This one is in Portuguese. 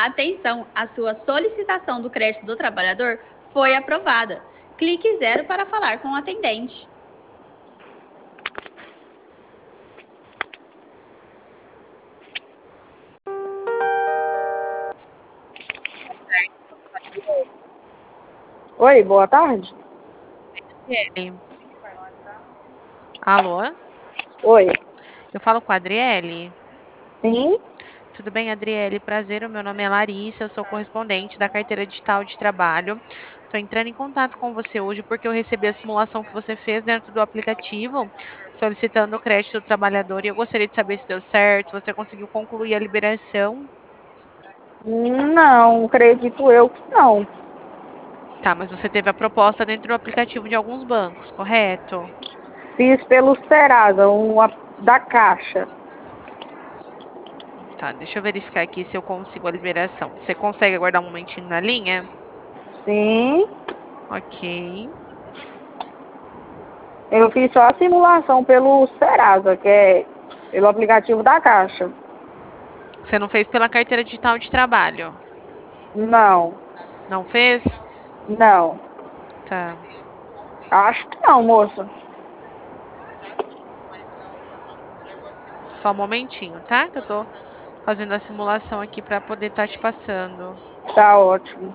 Atenção, a sua solicitação do crédito do trabalhador foi aprovada. Clique 0 para falar com o atendente. Oi, boa tarde. Adriele. Alô? Oi. Eu falo com a Adriele? Sim? Tudo bem, Adriele? Prazer, o meu nome é Larissa, eu sou correspondente da carteira digital de trabalho. Estou entrando em contato com você hoje porque eu recebi a simulação que você fez dentro do aplicativo, solicitando o crédito do trabalhador, e eu gostaria de saber se deu certo, se você conseguiu concluir a liberação. Não, acredito eu que não. Tá, mas você teve a proposta dentro do aplicativo de alguns bancos, correto? Fiz pelo Serasa, da Caixa. Tá, deixa eu verificar aqui se eu consigo a liberação. Você consegue aguardar um momentinho na linha? Sim. Ok. Eu fiz só a simulação pelo Serasa, que é pelo aplicativo da Caixa. Você não fez pela carteira digital de trabalho? Não, Não fez? não. Tá. Acho que não, moça. Só um momentinho, tá? Que eu tô fazendo a simulação aqui para poder estar te passando. Tá ótimo.